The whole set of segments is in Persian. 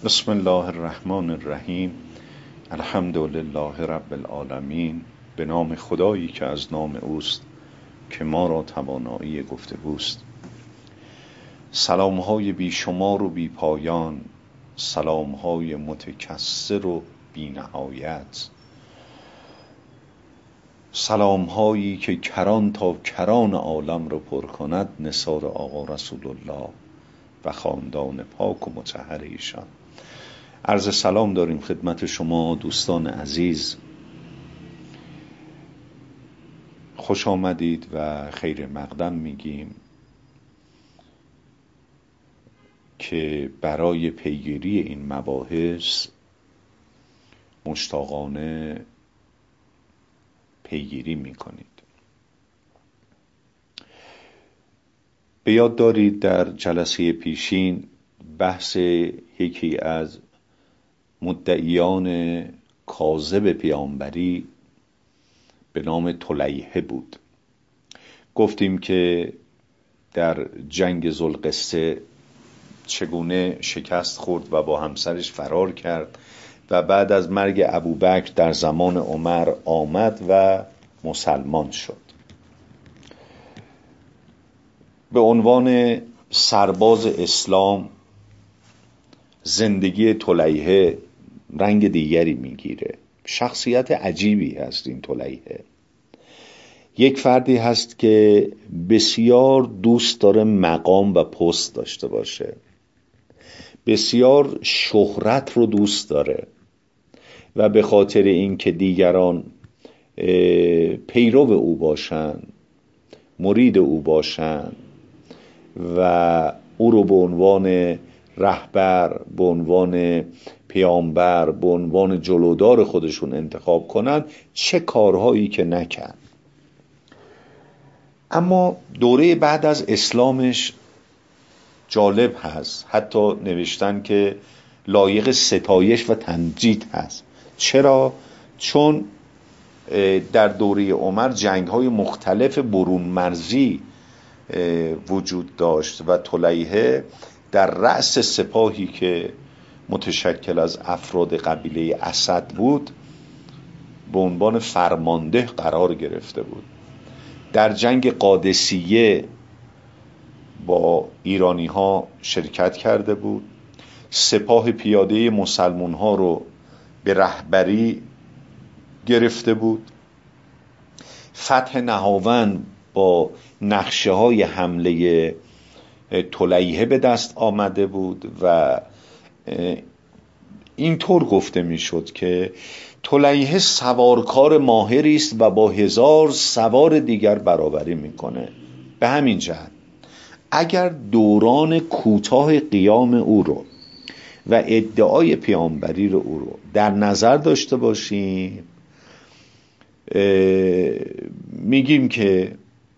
بسم الله الرحمن الرحیم. الحمد لله رب العالمین. به نام خدایی که از نام اوست که ما را توانایی گفتگوست. سلامهای بی شمار و بی پایان، سلامهای متکثر و بی نهایت، سلامهایی که کران تا کران عالم رو پر کند، نثار آقا رسول الله و خاندان پاک و مطهر ایشان. عرض سلام داریم خدمت شما دوستان عزیز. خوش آمدید و خیر مقدم میگیم که برای پیگیری این مباحث مشتاقانه پیگیری میکنید. به یاد دارید در جلسه پیشین بحث یکی از مدعیان کاذب پیامبری به نام طلیحه بود. گفتیم که در جنگ ذوالقصه چگونه شکست خورد و با همسرش فرار کرد و بعد از مرگ ابوبکر در زمان عمر آمد و مسلمان شد. به عنوان سرباز اسلام زندگی طلیحه رنگ دیگری میگیره. شخصیت عجیبی هست این طلیحه. یک فردی هست که بسیار دوست داره مقام و پست داشته باشه، بسیار شهرت رو دوست داره و به خاطر اینکه دیگران پیرو او باشن، مرید او باشن و او رو به عنوان رهبر، به عنوان پیامبر، به عنوان جلودار خودشون انتخاب کنن، چه کارهایی که نکرد. اما دوره بعد از اسلامش جالب هست، حتی نوشتن که لایق ستایش و تمجید هست. چرا؟ چون در دوره عمر جنگ‌های مختلف برون مرزی وجود داشت و طلیحه در رأس سپاهی که متشکل از افراد قبیله اسد بود به عنوان فرمانده قرار گرفته بود. در جنگ قادسیه با ایرانی ها شرکت کرده بود. سپاه پیاده مسلمان ها رو به رهبری گرفته بود. فتح نهاوند با نقشه های حمله طلیحه به دست آمده بود و اینطور گفته میشد که طلیحه سوارکار ماهری است و با 1000 سوار دیگر برابری میکنه. به همین جهت اگر دوران کوتاه قیام او رو و ادعای پیامبری رو او رو در نظر داشته باشیم، میگیم که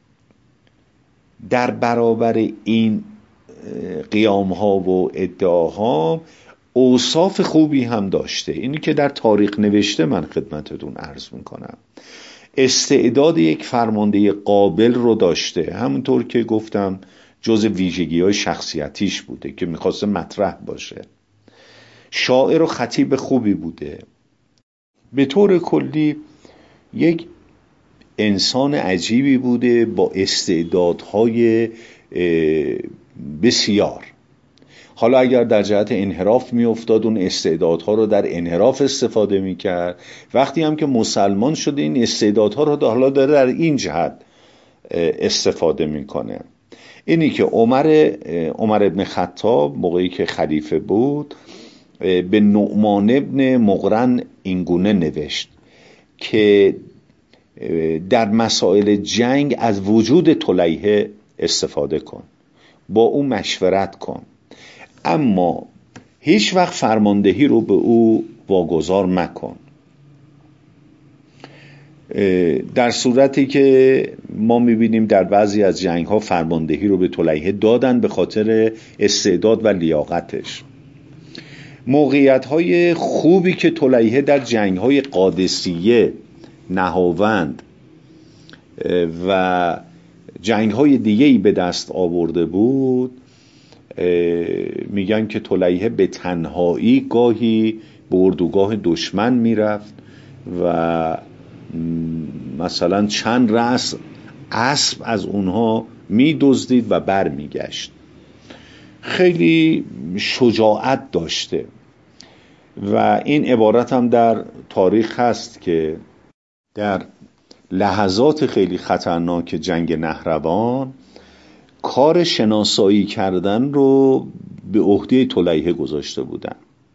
در برابر این قیام ها و ادعاها اوصاف خوبی هم داشته. اینی که در تاریخ نوشته من خدمتتون عرض میکنم. استعداد یک فرمانده قابل رو داشته، همونطور که گفتم جز ویژگی های شخصیتیش بوده که میخواسته مطرح باشه. شاعر و خطیب خوبی بوده. به طور کلی یک انسان عجیبی بوده با استعدادهای بسیار. حالا اگر در جهت انحراف می افتاد اون استعدادها رو در انحراف استفاده می کرد. وقتی هم که مسلمان شده این استعدادها رو حالا داره در این جهت استفاده می کنه. اینی که عمر ابن خطاب موقعی که خلیفه بود به نعمان ابن مقرن اینگونه نوشت که در مسائل جنگ از وجود طلیحه استفاده کن، با او مشورت کن، اما هیچ وقت فرماندهی رو به او واگذار مکن. در صورتی که ما میبینیم در بعضی از جنگ ها فرماندهی رو به طلیحه دادن به خاطر استعداد و لیاقتش. موقعیت های خوبی که طلیحه در جنگ های قادسیه، نهاوند و جنگ های دیگه‌ای به دست آورده بود میگن که طلیحه به تنهایی گاهی به اردوگاه دشمن میرفت و مثلا چند رأس اسب از اونها میدزدید و بر میگشت. خیلی شجاعت داشته و این عبارت هم در تاریخ هست که در لحظات خیلی خطرناک جنگ نهروان کار شناسایی کردن رو به عهده طلیحه گذاشته بودن.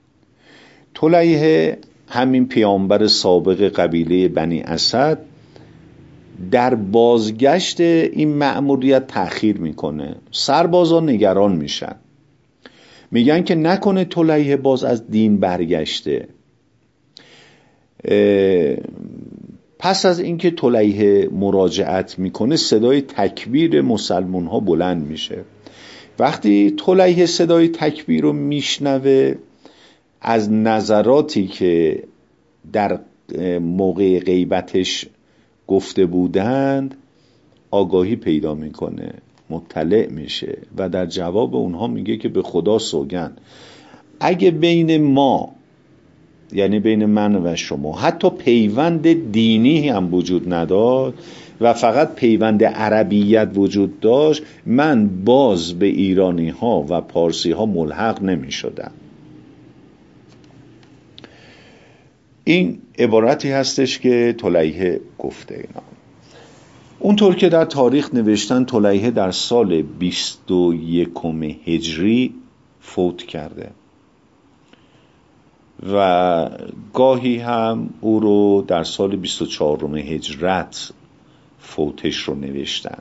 طلیحه همین پیامبر سابق قبیله بنی اسد در بازگشت این مأموریت تأخیر میکنه. سربازان نگران میشن، میگن که نکنه طلیحه باز از دین برگشته. پس از اینکه طلیحه مراجعت میکنه صدای تکبیر مسلمان ها بلند میشه. وقتی طلیحه صدای تکبیر رو میشنوه، از نظراتی که در موقع غیبتش گفته بودند آگاهی پیدا میکنه، مطلع میشه و در جواب اونها میگه که به خدا سوگند اگه بین ما، یعنی بین من و شما، حتی پیوند دینی هم وجود نداشت و فقط پیوند عربیت وجود داشت، من باز به ایرانی ها و پارسی ها ملحق نمی شدم. این عبارتی هستش که طلیحه گفته. اینا اونطور که در تاریخ نوشتن طلیحه در سال 21 هجری فوت کرده و گاهی هم او رو در سال 24 هجرت فوتش رو نوشتن.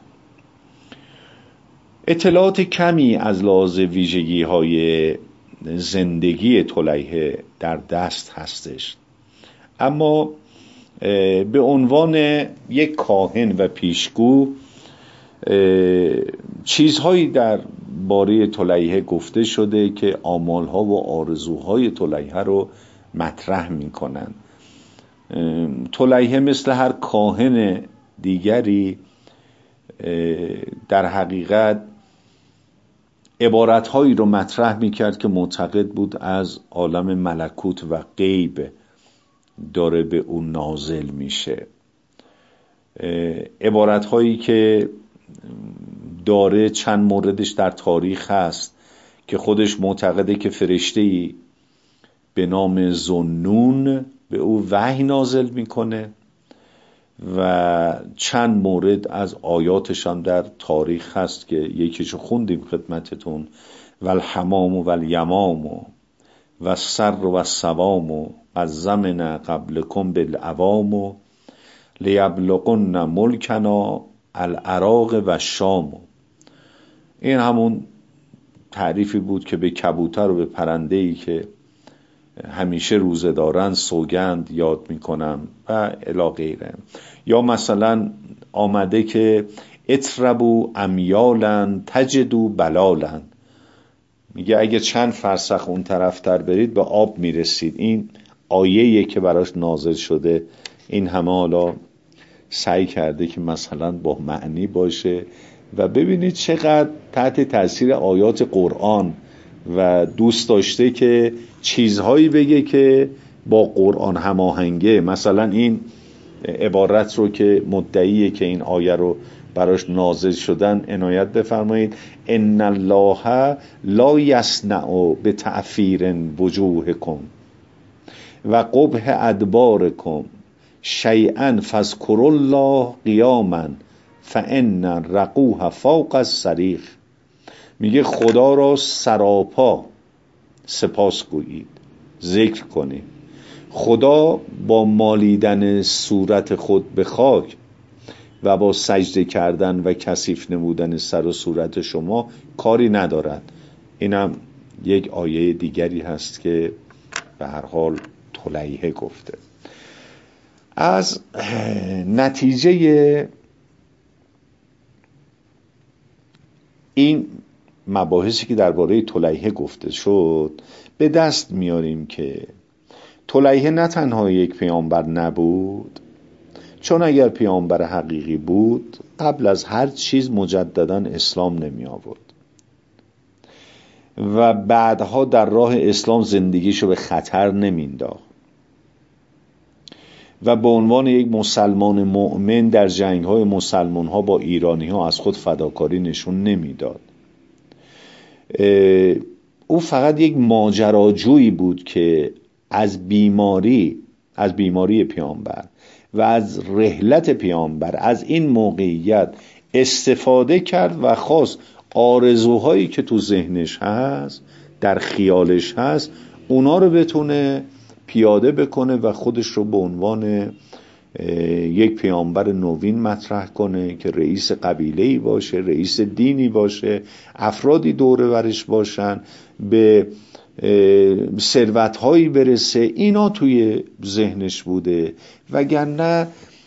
اطلاعات کمی از لحاظ ویژگی های زندگی طلیحه در دست هستش، اما به عنوان یک کاهن و پیشگو چیزهایی در باره طلیحه گفته شده که آمالها و آرزوهای طلیحه رو مطرح میکنن. طلیحه مثل هر کاهن دیگری در حقیقت عبارتهایی رو مطرح میکرد که معتقد بود از عالم ملکوت و غیب داره به اون نازل میشه. عبارتهایی که داره چند موردش در تاریخ هست که خودش معتقده که فرشته‌ای به نام ذوالنون به او وحی نازل میکنه و چند مورد از آیاتش هم در تاریخ هست که یکیشو خوندیم خدمتتون: والحمام والیمام و السر و السوام از زمن قبلکم بالعوام لیبلغن ملکنا العراق و الشام. این همون تعریفی بود که به کبوتر و به پرنده‌ای که همیشه روزه دارن سوگند یاد میکنم و الی غیره. یا مثلا آمده که اطربوا امیالا تجدوا بلالا، میگه اگه چند فرسخ اون طرفتر برید به آب میرسید. این آیه‌ایه که براش نازل شده. این همه حالا سعی کرده که مثلا با معنی باشه و ببینید چقدر تحت تاثیر آیات قرآن و دوست داشته که چیزهایی بگه که با قرآن هماهنگه. مثلا این عبارت رو که مدعیه که این آیه رو براش نازل شدن عنایت بفرمایید: ان الله لا یصنع بتعفیر وجوهکم و قبح ادبارکم شیئا فاذکروا الله قیاما فان الرقوه فوق الصریخ. میگه خدا را سراپا سپاس گویید، ذکر کنید. خدا با مالیدن صورت خود به خاک و با سجده کردن و کثیف نمودن سر و صورت شما کاری ندارد. اینم یک آیه دیگری هست که به هر حال طلیحه گفته. از نتیجه این مباحثی که درباره طلیحه گفته شد به دست میاریم که طلیحه نه تنها یک پیامبر نبود، چون اگر پیامبر حقیقی بود قبل از هر چیز مجددا اسلام نمی آورد. و بعدها در راه اسلام زندگیشو به خطر نمینداخت و به عنوان یک مسلمان مؤمن در جنگ‌های مسلمان‌ها با ایرانی‌ها از خود فداکاری نشون نمیداد. او فقط یک ماجراجویی بود که از بیماری پیامبر و از رحلت پیامبر، از این موقعیت استفاده کرد و خواست آرزوهایی که تو ذهنش هست، در خیالش هست، اونا رو بتونه پیاده بکنه و خودش رو به عنوان یک پیامبر نوین مطرح کنه که رئیس قبیله‌ای باشه، رئیس دینی باشه، افرادی دور برش باشن، به ثروت‌هایی برسه. اینا توی ذهنش بوده، وگرنه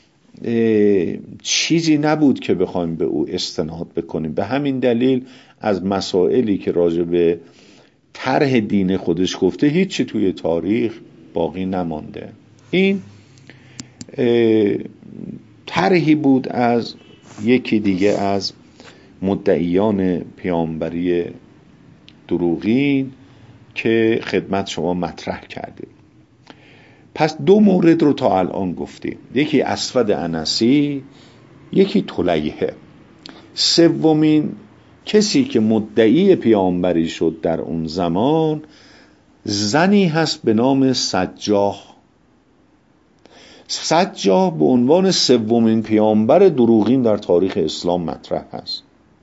چیزی نبود که بخوایم به او استناد بکنیم. به همین دلیل از مسائلی که راجع به طرح دین خودش گفته هیچی توی تاریخ باقی نمانده. این طرحی بود از یکی دیگه از مدعیان پیامبری دروغین که خدمت شما مطرح کردیم. پس دو مورد رو تا الان گفتیم، یکی اسود انسی، یکی طلیحه. سومین کسی که مدعی پیامبری شد در اون زمان زنی هست به نام سجاح. سجاح به عنوان سومین پیامبر دروغین در تاریخ اسلام مطرح هست.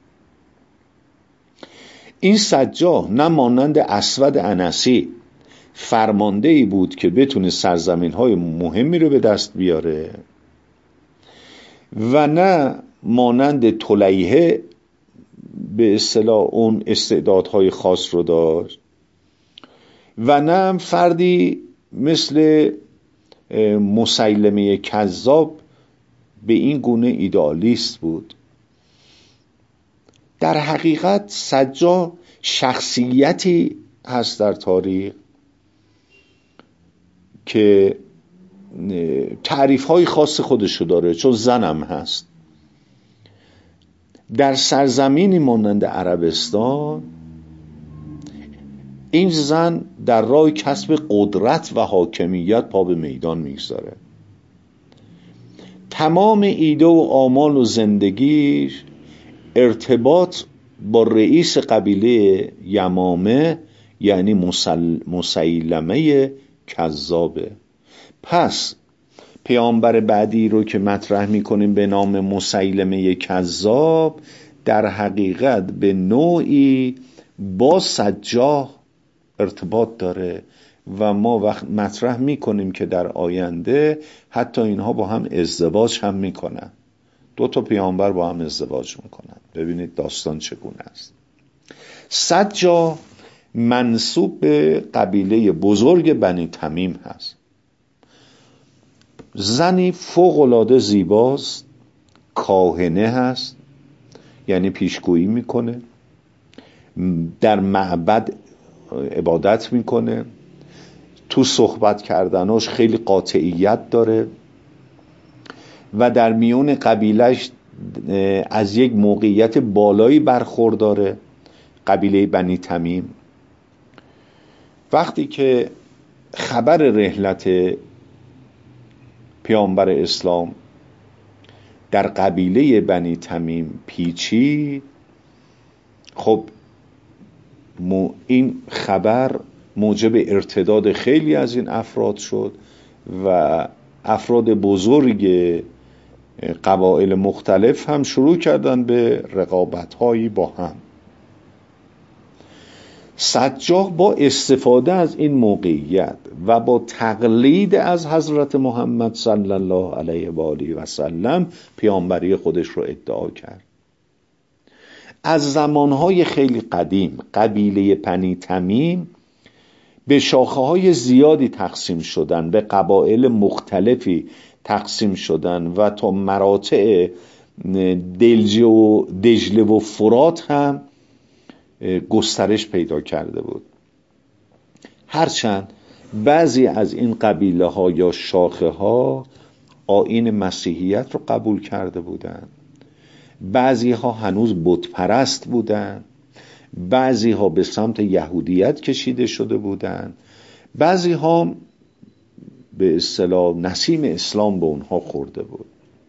این سجاح نه مانند اسود انسی فرمانده‌ای بود که بتونه سرزمین‌های مهمی رو به دست بیاره و نه مانند طلیحه به اصطلاح اون استعدادهای خاص رو داشت و نه هم فردی مثل مسیلمه کذاب به این گونه ایدئالیست بود. در حقیقت سجاح شخصیتی هست در تاریخ که تعریف‌های خاص خودشو داره، چون زنم هست. در سرزمینی مانند عربستان این زن در راه کسب قدرت و حاکمیت پا به میدان میگذاره. تمام ایده و آمال و زندگیش ارتباط با رئیس قبیله یمامه یعنی مسیلمه کذابه. پس پیامبر بعدی رو که مطرح میکنیم به نام مسیلمه کذاب در حقیقت به نوعی با سجاح ارتباط داره و ما وقت مطرح میکنیم که در آینده حتی اینها با هم ازدواج هم میکنن. دو تا پیامبر با هم ازدواج میکنن. ببینید داستان چگونه است. سجاح منسوب به قبیله بزرگ بنی تمیم هست. زنی فوق‌العاده زیباست، کاهنه هست، یعنی پیشگویی میکنه، در معبد عبادت میکنه، تو صحبت کردناش خیلی قاطعیت داره و در میون قبیلهش از یک موقعیت بالایی برخورداره، قبیله بنی تمیم. وقتی که خبر رحلت پیامبر اسلام در قبیله بنی تمیم پیچید، خب این خبر موجب ارتداد خیلی از این افراد شد و افراد بزرگ قبایل مختلف هم شروع کردن به رقابت‌هایی با هم. سجاح با استفاده از این موقعیت و با تقلید از حضرت محمد صلی الله علیه و آله و سلم پیامبری خودش رو ادعا کرد. از زمانهای خیلی قدیم قبیله بنی تمیم به شاخه‌های زیادی تقسیم شدن، به قبایل مختلفی تقسیم شدن و تا مراتع دجله و فرات هم گسترش پیدا کرده بود. هرچند بعضی از این قبیله ها یا شاخه ها آیین مسیحیت رو قبول کرده بودند، بعضی ها هنوز بت پرست بودند، بعضی ها به سمت یهودیت کشیده شده بودند، بعضی ها به اصطلاح نسیم اسلام به اونها خورده بود.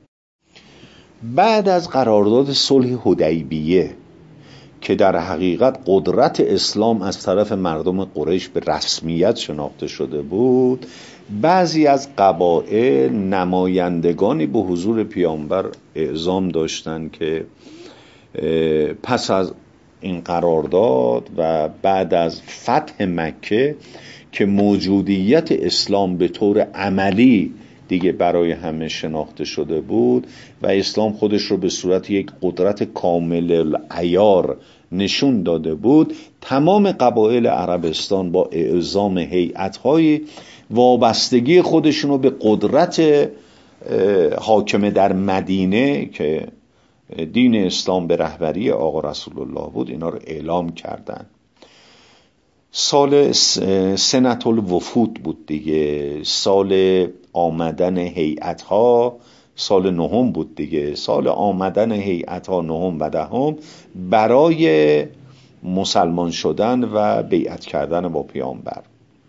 بعد از قرارداد صلح حدیبیه که در حقیقت قدرت اسلام از طرف مردم قریش به رسمیت شناخته شده بود، بعضی از قبایل نمایندگانی به حضور پیامبر اعزام داشتند که پس از این قرارداد و بعد از فتح مکه که موجودیت اسلام به طور عملی دیگه برای همه شناخته شده بود و اسلام خودش رو به صورت یک قدرت کامل العیار نشون داده بود، تمام قبایل عربستان با اعزام هیئت‌های وابستگی خودشون رو به قدرت حاکم در مدینه که دین اسلام به رهبری آقا رسول الله بود اینا رو اعلام کردن. سال سنة الوفود بود دیگه، سال آمدن هیئت‌ها سال نهم بود دیگه، سال آمدن هیئت‌ها نهم و دهم برای مسلمان شدن و بیعت کردن با پیامبر.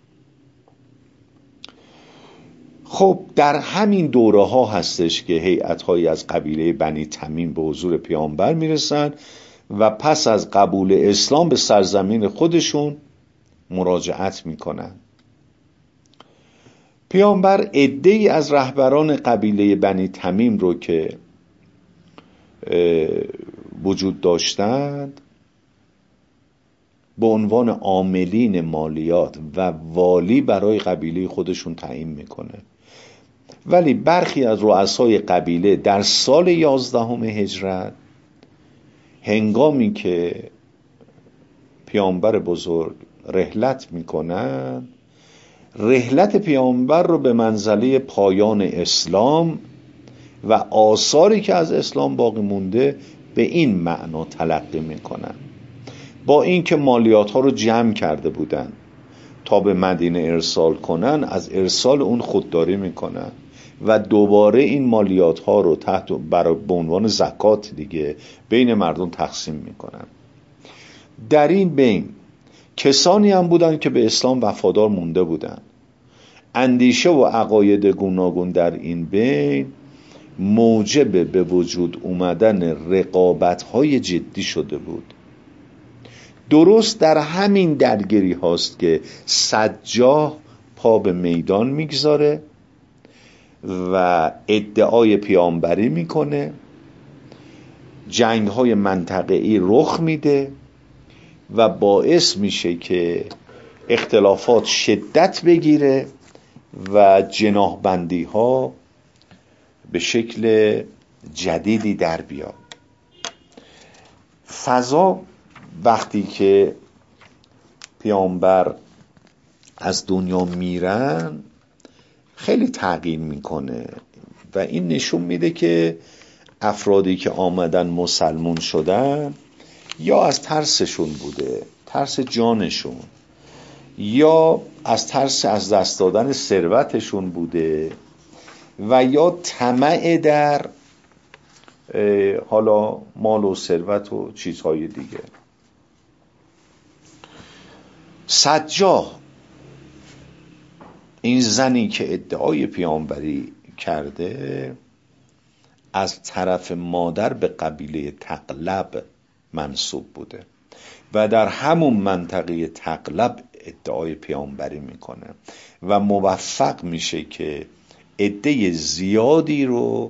خب در همین دوره ها هستش که هیئت‌هایی از قبیله بنی تمیم به حضور پیامبر میرسن و پس از قبول اسلام به سرزمین خودشون مراجعت میکنن. پیامبر عده‌ای از رهبران قبیله بنی تمیم رو که وجود داشتند به عنوان عاملین مالیات و والی برای قبیله خودشون تعیین میکنه. ولی برخی از رؤسای قبیله در سال 11 هجرت هنگامی که پیامبر بزرگ رحلت میکنن، رحلت پیامبر رو به منزله پایان اسلام و آثاری که از اسلام باقی مونده به این معنا تلقی میکنن. با اینکه مالیات ها رو جمع کرده بودن تا به مدینه ارسال کنن، از ارسال اون خودداری میکنن و دوباره این مالیات ها رو به عنوان زکات دیگه بین مردم تقسیم میکنن. در این بین کسانی هم بودن که به اسلام وفادار مونده بودن. اندیشه و عقاید گوناگون در این بین موجب به وجود اومدن رقابت‌های جدی شده بود. درست در همین درگیری هاست که سجاح پا به میدان میگذاره و ادعای پیامبری میکنه، جنگ‌های منطقه‌ای رخ میده و باعث میشه که اختلافات شدت بگیره و جناحبندی ها به شکل جدیدی در بیاد. فضا وقتی که پیامبر از دنیا میرن خیلی تغییر میکنه و این نشون میده که افرادی که آمدن مسلمون شدن یا از ترسشون بوده، ترس جانشون، یا از ترس از دست دادن ثروتشون بوده و یا طمع در حالا مال و ثروت و چیزهای دیگه. سجاح این زنی که ادعای پیامبری کرده از طرف مادر به قبیله تغلب منسوب بوده و در همون منطقه تغلب ادعای پیامبری میکنه و موفق میشه که عده زیادی رو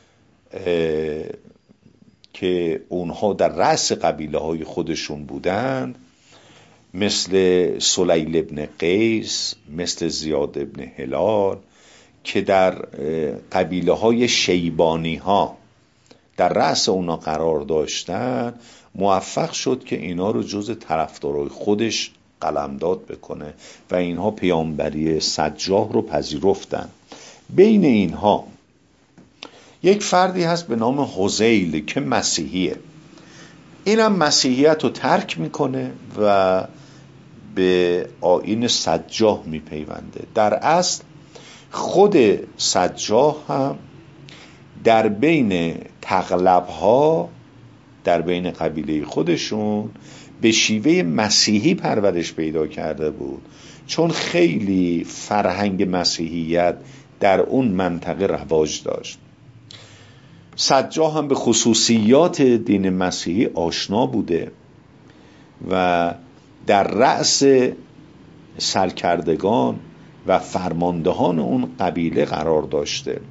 که اونها در رأس قبیله های خودشون بودند، مثل سلیل ابن قیس، مثل زیاد ابن هلال که در قبیله های شیبانی ها در رأس اونا قرار داشتن، موفق شد که اینا رو جز طرفدارای خودش قلمداد بکنه و اینها پیامبری سجاح رو پذیرفتن. بین اینها یک فردی هست به نام حذیل که مسیحیه. اینم مسیحیت رو ترک میکنه و به آیین سجاح میپیونده. در اصل خود سجاح هم در بین تغلب ها، در بین قبیله خودشون به شیوه مسیحی پرورش پیدا کرده بود، چون خیلی فرهنگ مسیحیت در اون منطقه رواج داشت. سجاح هم به خصوصیات دین مسیحی آشنا بوده و در رأس سرکردگان و فرماندهان اون قبیله قرار داشته.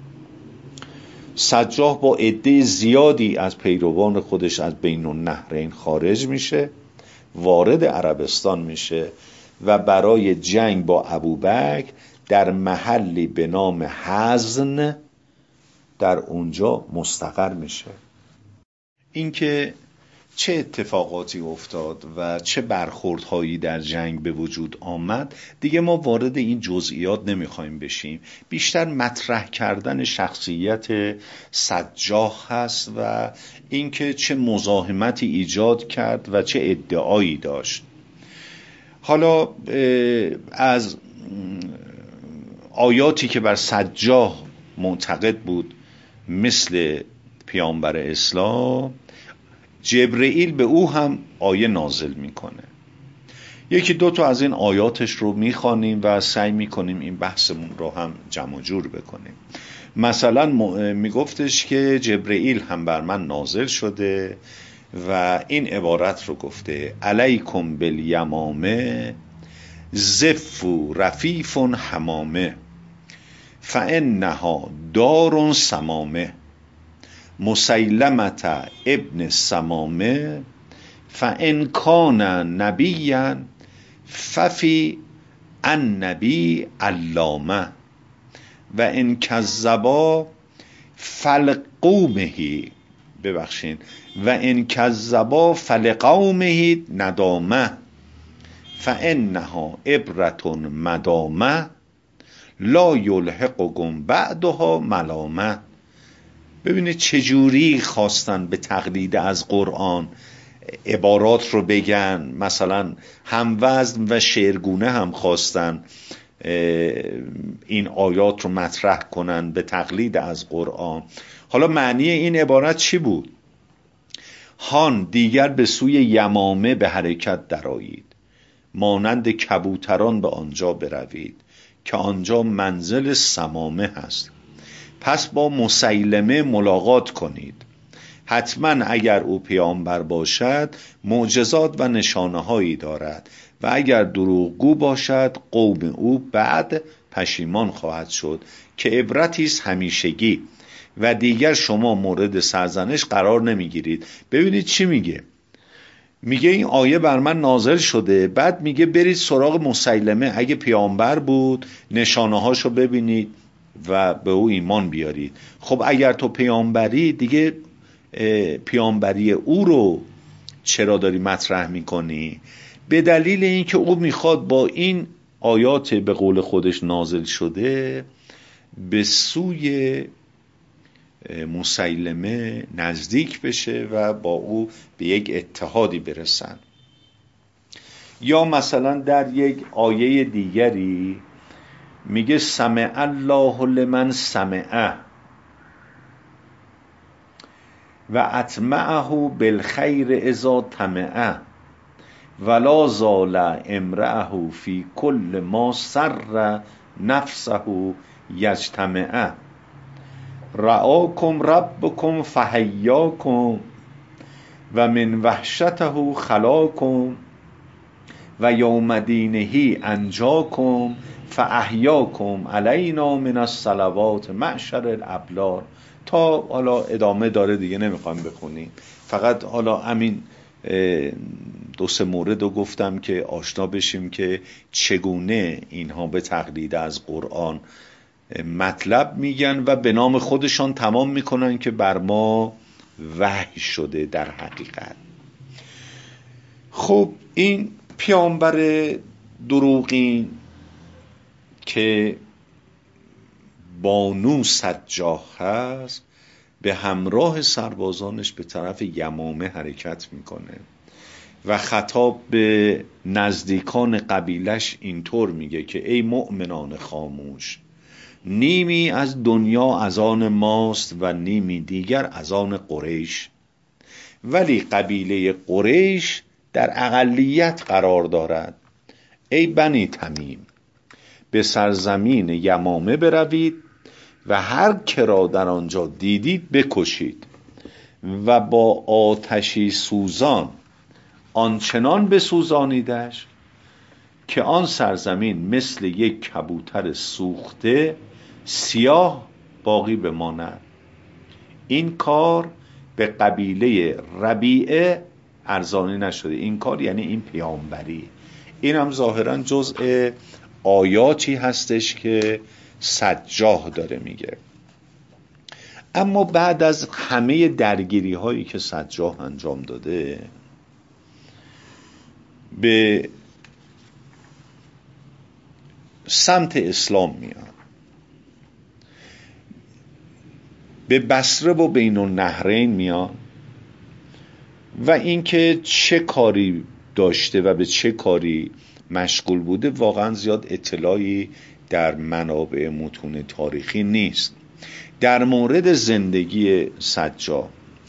سجاح با عده زیادی از پیروان خودش از بین النهرین خارج میشه، وارد عربستان میشه و برای جنگ با ابوبکر در محلی به نام حزن در اونجا مستقر میشه. اینکه چه اتفاقاتی افتاد و چه برخوردهایی در جنگ به وجود آمد دیگه ما وارد این جزئیات نمیخوایم بشیم. بیشتر مطرح کردن شخصیت سجاح هست و اینکه چه مزاحمتی ایجاد کرد و چه ادعایی داشت. حالا از آیاتی که بر سجاح معتقد بود مثل پیامبر اسلام، جبرئیل به او هم آیه نازل میکنه. یکی دو تا از این آیاتش رو میخوانیم و سعی میکنیم این بحثمون رو هم جمع جور بکنیم. مثلا میگفتش که جبرئیل هم بر من نازل شده و این عبارت رو گفته: علیکم بالیمامه زف رفیف حمامه فانها دار سمامه مسیلمة ابن سمامه فان کان نبیا ففی النبی علامه و ان کذبا فلقومه و ان کذبا فلقومه ندامه فانها عبرة مدامه لا یلحقکم بعدها ملامه. ببینید چجوری خواستن به تقلید از قرآن عبارات رو بگن، مثلا هم وزن و شعرگونه هم خواستن این آیات رو مطرح کنن به تقلید از قرآن. حالا معنی این عبارت چی بود؟ هان دیگر به سوی یمامه به حرکت درآیید، مانند کبوتران به آنجا بروید که آنجا منزل سمامه هست. پس با مسیلمه ملاقات کنید، حتما اگر او پیامبر باشد معجزات و نشانه هایی دارد و اگر دروغگو باشد قوم او بعد پشیمان خواهد شد که عبرتی است همیشگی و دیگر شما مورد سرزنش قرار نمیگیرید. ببینید چی میگه؟ میگه این آیه بر من نازل شده، بعد میگه برید سراغ مسیلمه، اگه پیامبر بود نشانه هاشو ببینید و به او ایمان بیارید. خب اگر تو پیامبری دیگه پیامبری او رو چرا داری مطرح میکنی؟ به دلیل اینکه او میخواد با این آیات به قول خودش نازل شده به سوی مسیلمه نزدیک بشه و با او به یک اتحادی برسن. یا مثلا در یک آیه دیگری میگه سمع الله لمن سمعه و اطمعه بالخیر اذا طمعه ولا زال امرأه فی کل ما سر نفسه یجتمعه رآکم ربکم فحیاکم و من وحشته خلاکم و یوم دینه انجاکم فاحیاکم علینا من الصلوات معشر الابرار. تا حالا ادامه داره دیگه نمیخوام بخونیم، فقط حالا همین دو سه مورد رو گفتم که آشنا بشیم که چگونه اینها به تقلید از قرآن مطلب میگن و به نام خودشان تمام میکنن که بر ما وحی شده در حقیقت. خب این پیامبر دروغین که بانو سجاح هست به همراه سربازانش به طرف یمامه حرکت میکنه و خطاب به نزدیکان قبیلش اینطور میگه که ای مؤمنان خاموش، نیمی از دنیا از آن ماست و نیمی دیگر از آن قریش، ولی قبیله قریش در اقلیت قرار دارد. ای بنی تمیم، به سرزمین یمامه بروید و هر که را در آنجا دیدید بکشید و با آتشی سوزان آنچنان بسوزانیدش که آن سرزمین مثل یک کبوتر سوخته سیاه باقی بماند. این کار به قبیله ربیعه ارزانی نشده. این کار یعنی این پیامبری. این هم ظاهرا جزء آیاتی هستش که سجاح داره میگه. اما بعد از همه درگیری هایی که سجاح انجام داده، به سمت اسلام میاد، به بصره و بین النهرین میاد و اینکه چه کاری داشته و به چه کاری مشغول بوده واقعا زیاد اطلاعی در منابع متون تاریخی نیست. در مورد زندگی سجاح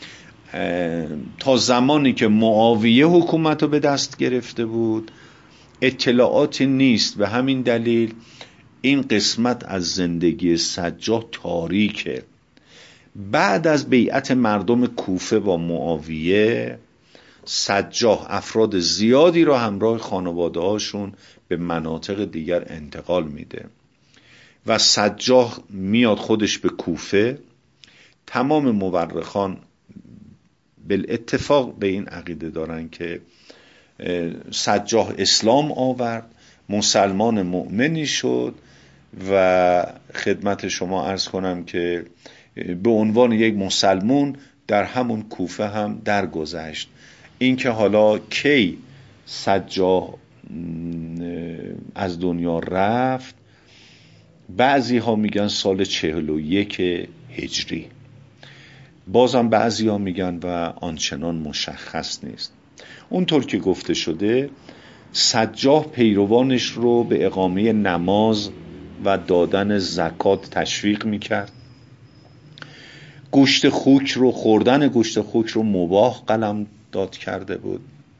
تا زمانی که معاویه حکومت رو به دست گرفته بود اطلاعاتی نیست. به همین دلیل این قسمت از زندگی سجاح تاریکه. بعد از بیعت مردم کوفه با معاویه، سجاح افراد زیادی را همراه خانواده هاشون به مناطق دیگر انتقال میده و سجاح میاد خودش به کوفه. تمام مورخان بالاتفاق به این عقیده دارن که سجاح اسلام آورد، مسلمان مؤمنی شد و خدمت شما عرض کنم که به عنوان یک مسلمون در همون کوفه هم درگذشت. این که حالا کی سجاح از دنیا رفت، بعضی ها میگن سال 41 هجری، بازم بعضی ها میگن و آنچنان مشخص نیست. اونطور که گفته شده سجاح پیروانش رو به اقامه نماز و دادن زکات تشویق میکرد. گوشت خوک رو، خوردن گوشت خوک رو مباح قلم داد کرده بود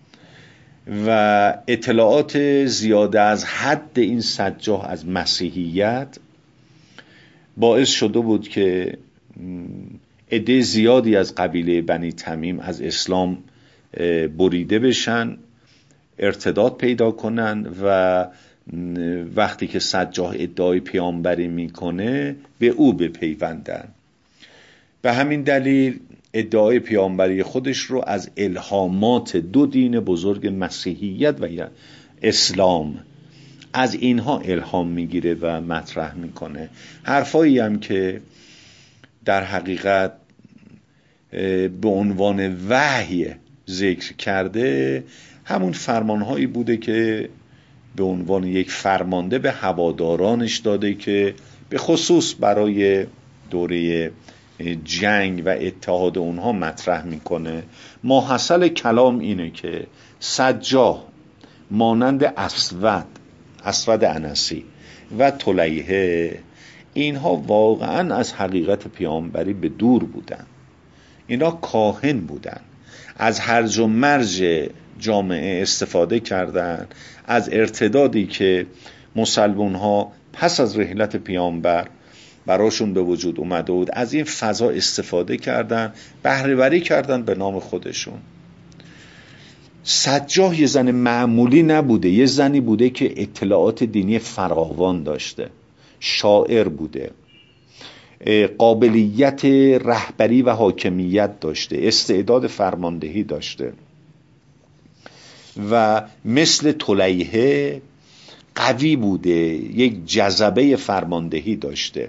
و اطلاعات زیاده از حد این سجاح از مسیحیت باعث شده بود که عده زیادی از قبیله بنی تمیم از اسلام بریده بشن، ارتداد پیدا کنن و وقتی که سجاح ادعای پیامبری میکنه به او بپیوندن. به همین دلیل ادعای پیامبری خودش رو از الهامات دو دین بزرگ مسیحیت و اسلام، از اینها الهام میگیره و مطرح میکنه. حرفایی هم که در حقیقت به عنوان وحی ذکر کرده همون فرمانهایی بوده که به عنوان یک فرمانده به هوادارانش داده که به خصوص برای دوره جنگ و اتحاد اونها مطرح میکنه. ماحصل کلام اینه که سجاح مانند اسود انسی و طلیحه اینها واقعا از حقیقت پیامبری به دور بودن. اینا کاهن بودن، از هرج و مرج جامعه استفاده کردن، از ارتدادی که مسلمان ها پس از رحلت پیامبر براشون به وجود اومده بود از این فضا استفاده کردن، بهره‌وری کردن به نام خودشون. سجاح یه زن معمولی نبوده، یه زنی بوده که اطلاعات دینی فراوان داشته، شاعر بوده، قابلیت رهبری و حاکمیت داشته، استعداد فرماندهی داشته و مثل طلیحه قوی بوده، یک جذبه فرماندهی داشته.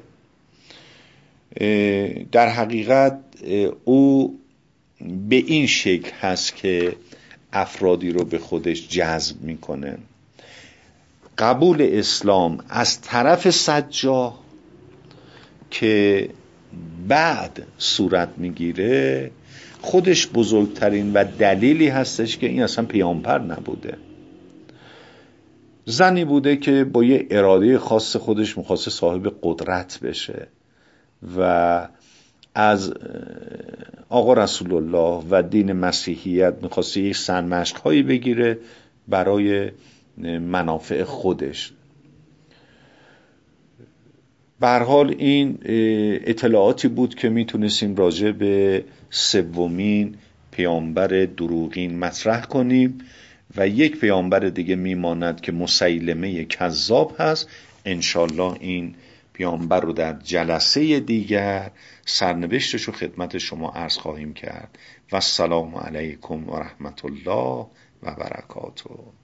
در حقیقت او به این شکل هست که افرادی رو به خودش جذب میکنه. قبول اسلام از طرف سجاح که بعد صورت میگیره خودش بزرگترین و دلیلی هستش که این اصلا پیامبر نبوده. زنی بوده که با یه اراده خاص خودش میخواسته صاحب قدرت بشه و از آقا رسول الله و دین مسیحیت میخواسته یک سرمشق هایی بگیره برای منافع خودش. به هر حال این اطلاعاتی بود که میتونستیم راجع به سومین پیامبر دروغین مطرح کنیم و یک پیامبر دیگه میماند که مسیلمه کذاب هست. انشالله این پیامبر رو در جلسه دیگر سرنوشتش رو خدمت شما عرض خواهیم کرد. و السلام علیکم و رحمت الله و برکاته.